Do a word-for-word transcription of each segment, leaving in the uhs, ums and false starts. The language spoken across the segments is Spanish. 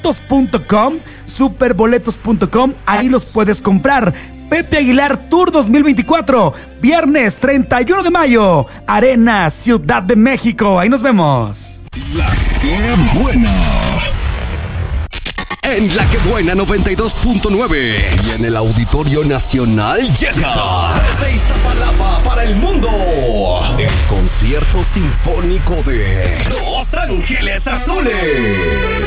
punto com, superboletos punto com, ahí los puedes comprar. Pepe Aguilar Tour dos mil veinticuatro, viernes treinta y uno de mayo, Arena Ciudad de México. Ahí nos vemos. La que buena. En La que buena noventa y dos punto nueve y en el Auditorio Nacional llega desde Iztapalapa para el mundo el concierto sinfónico de Los Ángeles Azules.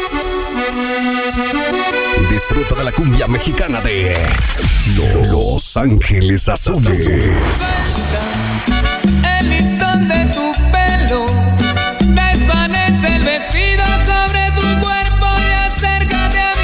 Disfruta de la cumbia mexicana de Los Ángeles Azules. El listón de tu pelo desvanece el vestido sobre tu cuerpo y acércate a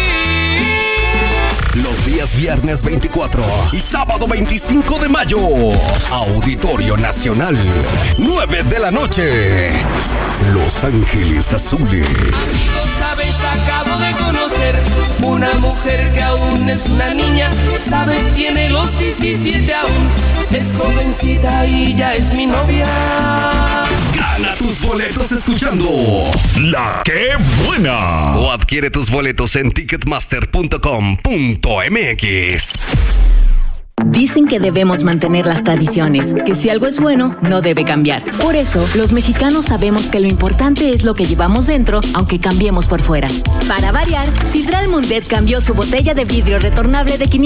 mí. Los días viernes veinticuatro y sábado veinticinco de mayo, Auditorio Nacional, nueve de la noche. Los Ángeles Azules. Amigos, sabes, acabo de conocer una mujer que aún es una niña. Sabes, tiene los diecisiete aún. Es jovencita y ya es mi novia. Gana tus boletos escuchando La que buena. O adquiere tus boletos en ticketmaster punto com punto m x. Dicen que debemos mantener las tradiciones, que si algo es bueno, no debe cambiar. Por eso, los mexicanos sabemos que lo importante es lo que llevamos dentro, aunque cambiemos por fuera. Para variar, Sidral Mundet cambió su botella de vidrio retornable de quinientos